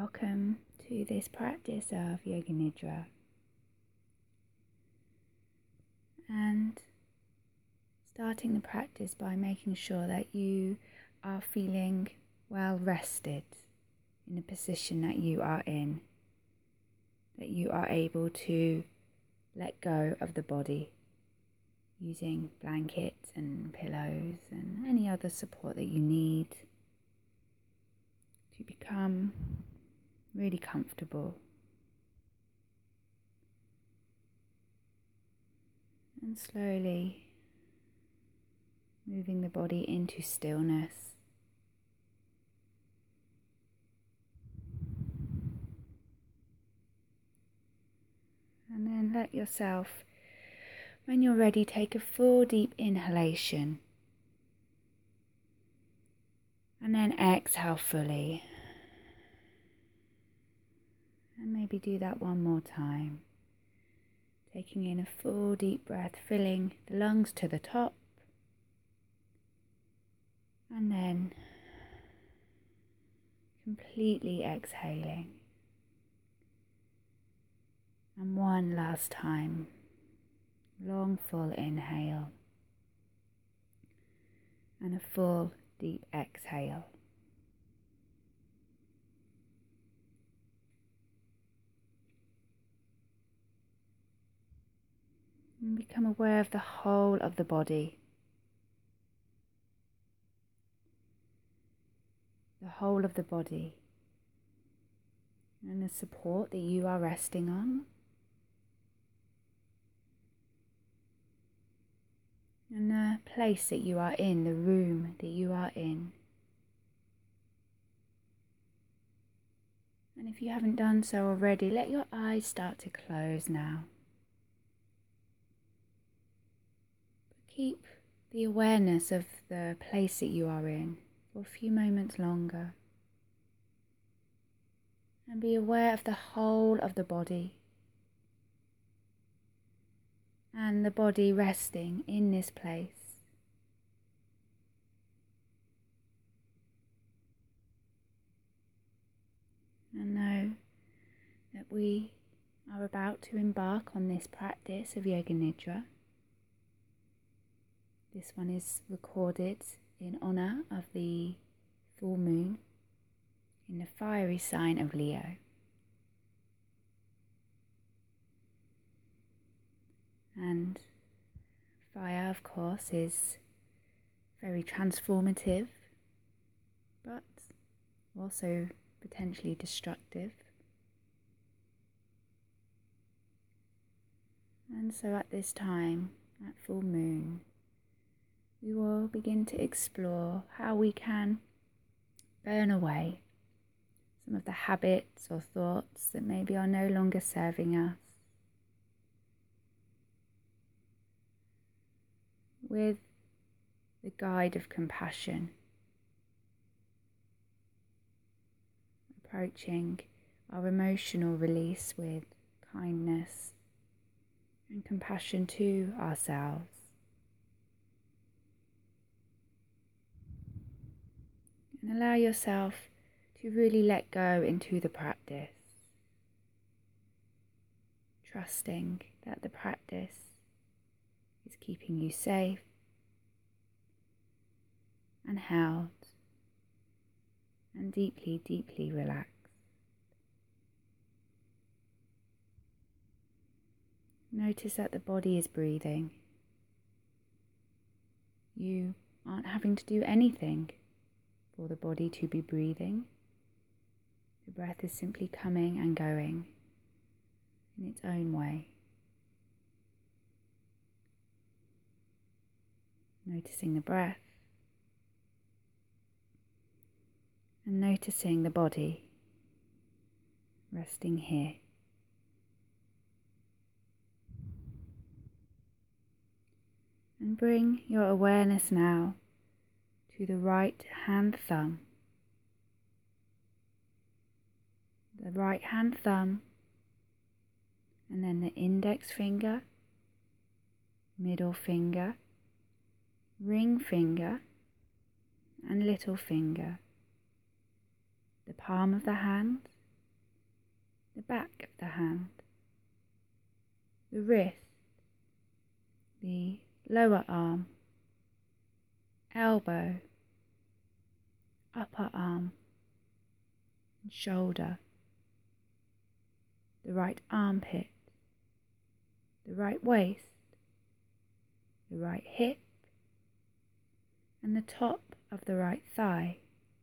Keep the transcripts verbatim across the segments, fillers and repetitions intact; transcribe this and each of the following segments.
Welcome to this practice of Yoga Nidra, and starting the practice by making sure that you are feeling well rested in the position that you are in, that you are able to let go of the body using blankets and pillows and any other support that you need to become really comfortable. And slowly moving the body into stillness. And then let yourself, when you're ready, take a full deep inhalation. And then exhale fully. And maybe do that one more time. Taking in a full deep breath, filling the lungs to the top. And then completely exhaling. And one last time. Long full inhale. And a full deep exhale. And become aware of the whole of the body. The whole of the body. And the support that you are resting on. And the place that you are in, the room that you are in. And if you haven't done so already, let your eyes start to close now. Keep the awareness of the place that you are in for a few moments longer. And be aware of the whole of the body. And the body resting in this place. And know that we are about to embark on this practice of Yoga Nidra. This one is recorded in honor of the full moon in the fiery sign of Leo. And fire, of course, is very transformative, but also potentially destructive. And so at this time, at full moon, we will begin to explore how we can burn away some of the habits or thoughts that maybe are no longer serving us, with the guide of compassion, approaching our emotional release with kindness and compassion to ourselves. And allow yourself to really let go into the practice, trusting that the practice is keeping you safe and held and deeply, deeply relaxed. Notice that the body is breathing. You aren't having to do anything for the body to be breathing. The breath is simply coming and going in its own way. Noticing the breath and noticing the body resting here. And bring your awareness now to the right hand thumb. The right hand thumb, and then the index finger, middle finger, ring finger, and little finger. The palm of the hand the back of the hand, the wrist, the lower arm, elbow, upper arm and shoulder, the right armpit, the right waist, the right hip and the top of the right thigh,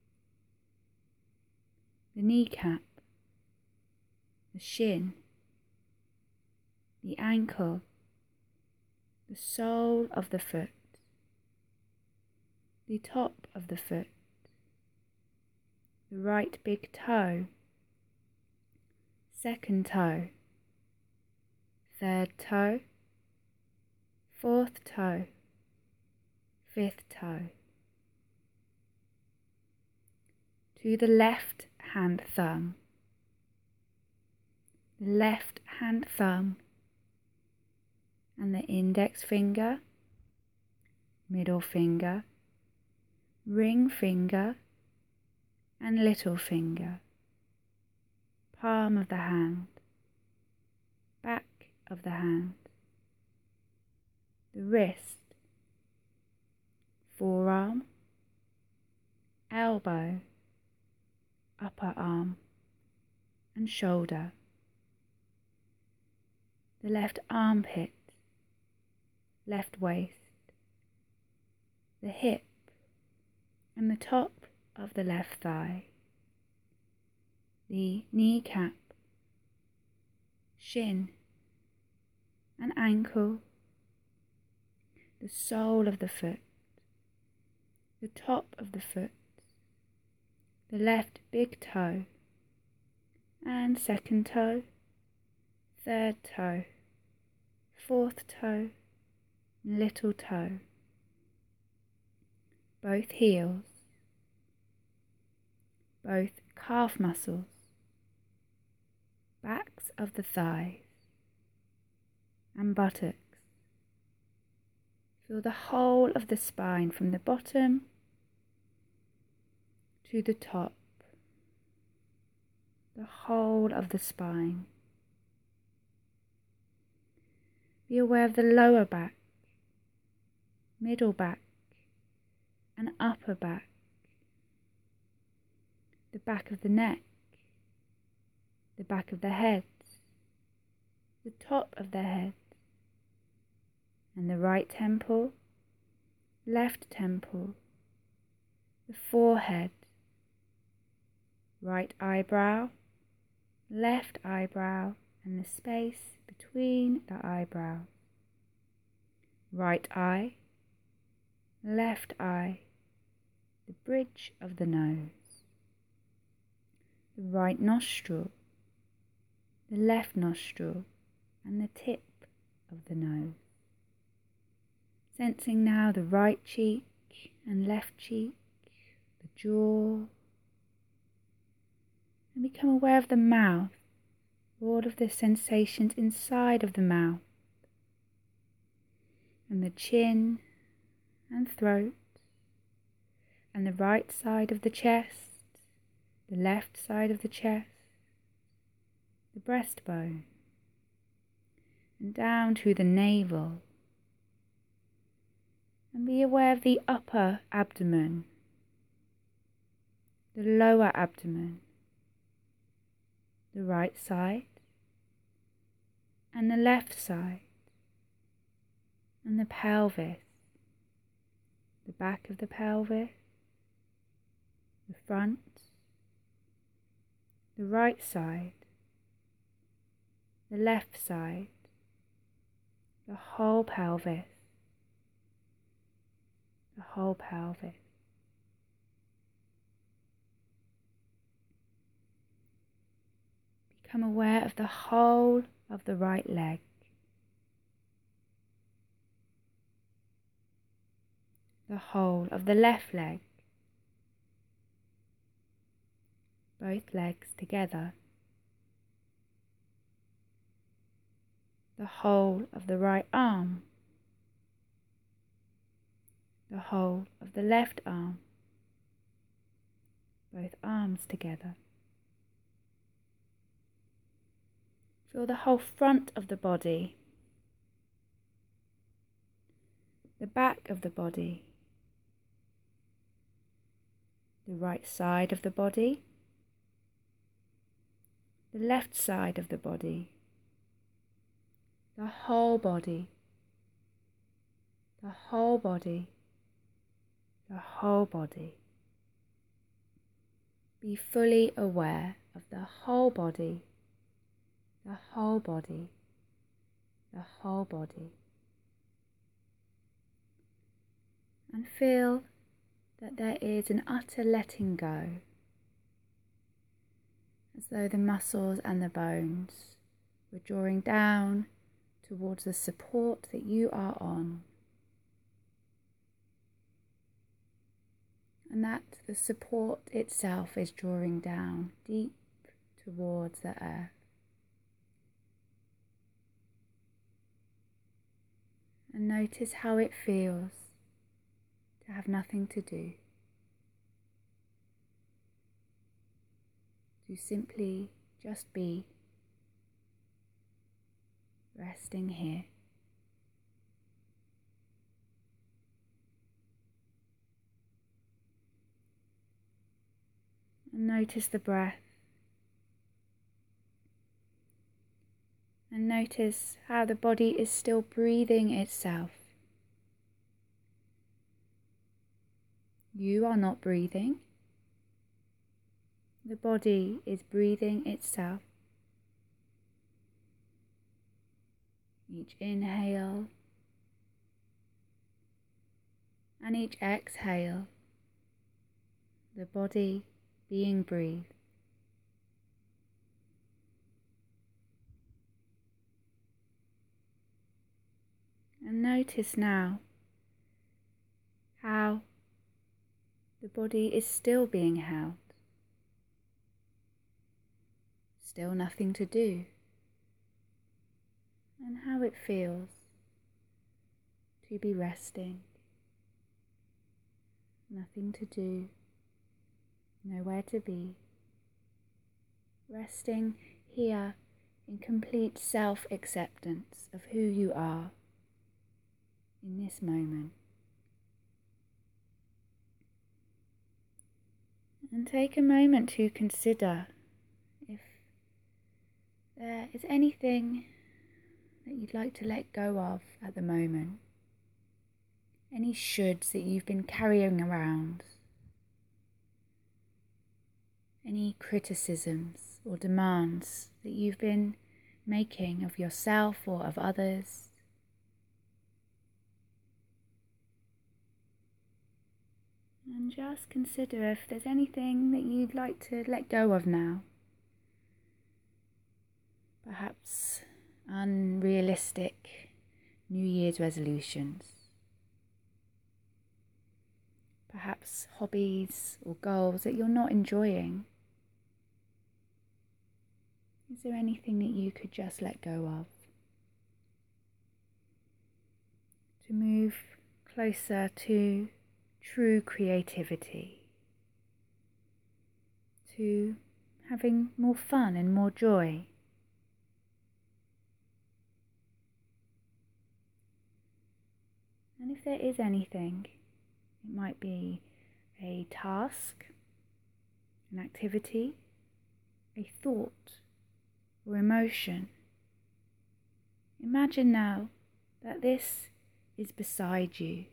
the kneecap, the shin, the ankle, the sole of the foot, the top of the foot, the right big toe, second toe, third toe, fourth toe, fifth toe. To the left hand thumb, the left hand thumb and the index finger, middle finger, ring finger and little finger, palm of the hand, back of the hand, the wrist, forearm, elbow, upper arm and shoulder, the left armpit, left waist, the hip and the top of the left thigh, the kneecap, shin and ankle, the sole of the foot, the top of the foot, the left big toe and second toe, third toe, fourth toe, little toe, both heels, both calf muscles, backs of the thighs and buttocks. Feel the whole of the spine from the bottom to the top, the whole of the spine. Be aware of the lower back, middle back and upper back, the back of the neck, the back of the head, the top of the head, and the right temple, left temple, the forehead, right eyebrow, left eyebrow and the space between the eyebrows, right eye, left eye, the bridge of the nose, the right nostril, the left nostril and the tip of the nose. Sensing now the right cheek and left cheek, the jaw, and become aware of the mouth, all of the sensations inside of the mouth, and the chin and throat, and the right side of the chest, the left side of the chest, the breastbone, and down to the navel. And be aware of the upper abdomen, the lower abdomen, the right side and the left side, and the pelvis, the back of the pelvis, the front, the right side, the left side, the whole pelvis, the whole pelvis. Become aware of the whole of the right leg, the whole of the left leg, both legs together, the whole of the right arm, the whole of the left arm, both arms together. Feel the whole front of the body, the back of the body, the right side of the body, the left side of the body, the whole body, the whole body, the whole body. Be fully aware of the whole body, the whole body, the whole body. And feel that there is an utter letting go, as though the muscles and the bones were drawing down towards the support that you are on, and that the support itself is drawing down deep towards the earth. And notice how it feels to have nothing to do, to simply just be resting here. And notice the breath. And notice how the body is still breathing itself. You are not breathing. The body is breathing itself. Each inhale and each exhale, the body being breathed. And notice now how the body is still being held, still nothing to do, and how it feels to be resting, nothing to do, nowhere to be, resting here in complete self-acceptance of who you are in this moment. And take a moment to consider if there is anything that you'd like to let go of at the moment, any shoulds that you've been carrying around, any criticisms or demands that you've been making of yourself or of others. And just consider if there's anything that you'd like to let go of now. Perhaps unrealistic New Year's resolutions. Perhaps hobbies or goals that you're not enjoying. Is there anything that you could just let go of? To move closer to true creativity, to having more fun and more joy. And if there is anything, it might be a task, an activity, a thought or emotion. Imagine now that this is beside you.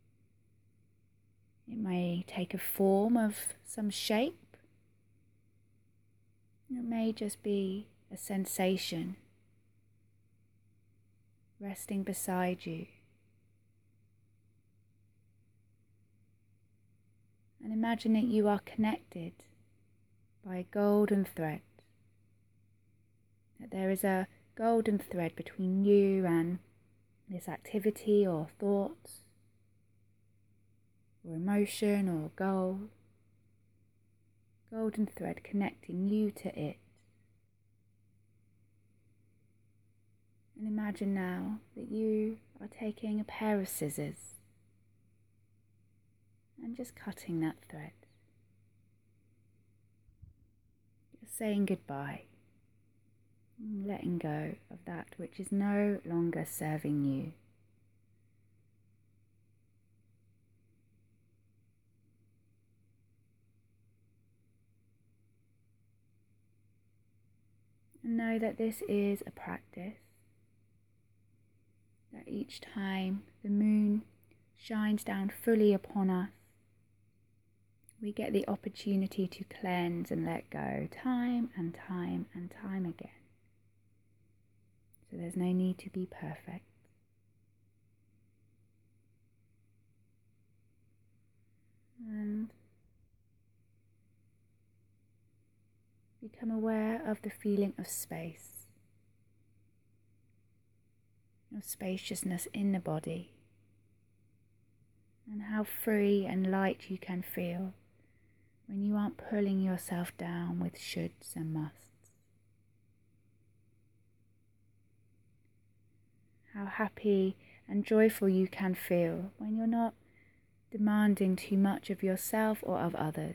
It may take a form of some shape. It may just be a sensation resting beside you. And imagine that you are connected by a golden thread. That there is a golden thread between you and this activity or thought, or emotion or goal. Golden thread connecting you to it. And imagine now that you are taking a pair of scissors and just cutting that thread. You're saying goodbye. letting go of that which is no longer serving you. And know that this is a practice, that each time the moon shines down fully upon us, we get the opportunity to cleanse and let go time and time and time again. So there's no need to be perfect. And become aware of the feeling of space, of spaciousness in the body, and how free and light you can feel when you aren't pulling yourself down with shoulds and musts. How happy and joyful you can feel when you're not demanding too much of yourself or of others.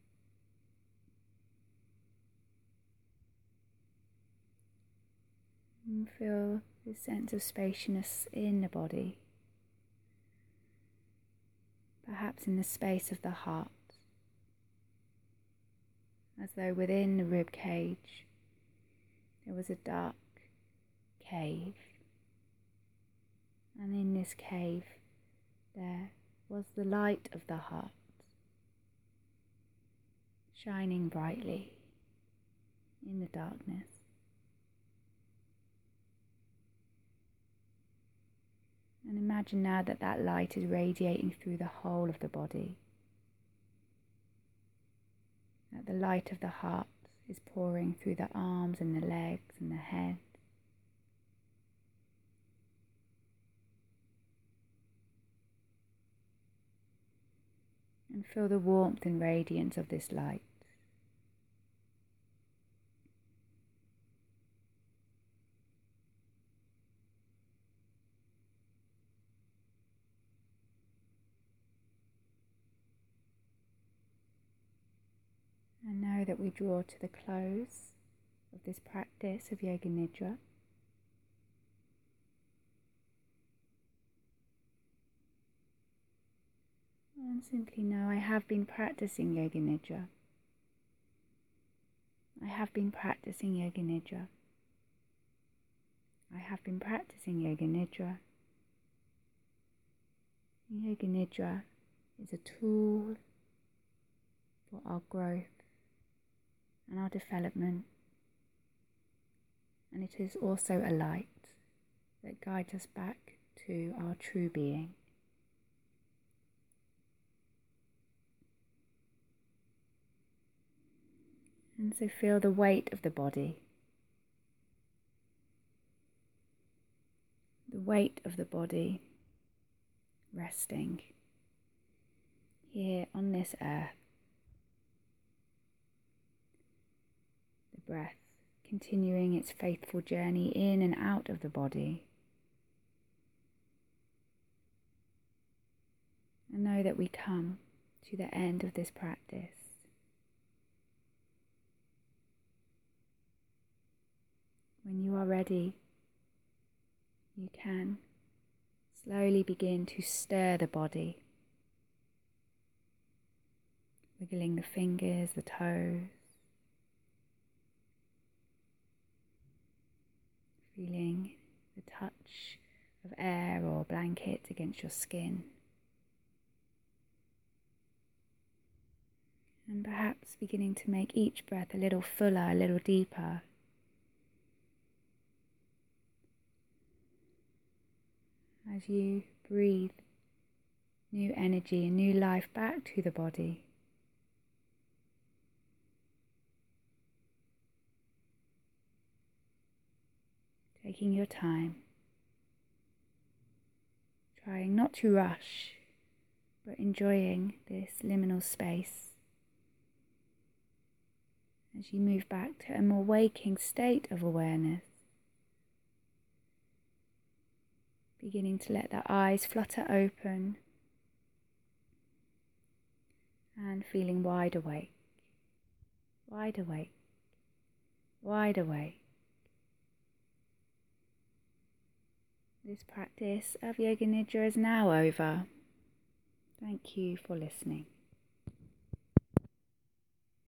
And feel this sense of spaciousness in the body, perhaps in the space of the heart, as though within the rib cage there was a dark cave, and in this cave there was the light of the heart, shining brightly in the darkness. And imagine now that that light is radiating through the whole of the body, that the light of the heart is pouring through the arms and the legs and the head. And feel the warmth and radiance of this light. And know that we draw to the close of this practice of Yoga Nidra. And simply know, I have been practicing Yoga Nidra. I have been practicing Yoga Nidra. I have been practicing Yoga Nidra. Yoga Nidra is a tool for our growth and our development, and it is also a light that guides us back to our true being. And so feel the weight of the body, the weight of the body resting here on this earth. The breath continuing its faithful journey in and out of the body. And know that we come to the end of this practice. When you are ready, you can slowly begin to stir the body, wiggling the fingers, the toes, feeling the touch of air or blanket against your skin, and perhaps beginning to make each breath a little fuller, a little deeper. As you breathe new energy and new life back to the body. Taking your time, trying not to rush, but enjoying this liminal space as you move back to a more waking state of awareness. Beginning to let the eyes flutter open and feeling wide awake, wide awake, wide awake, This practice of Yoga Nidra is now over. Thank you for listening.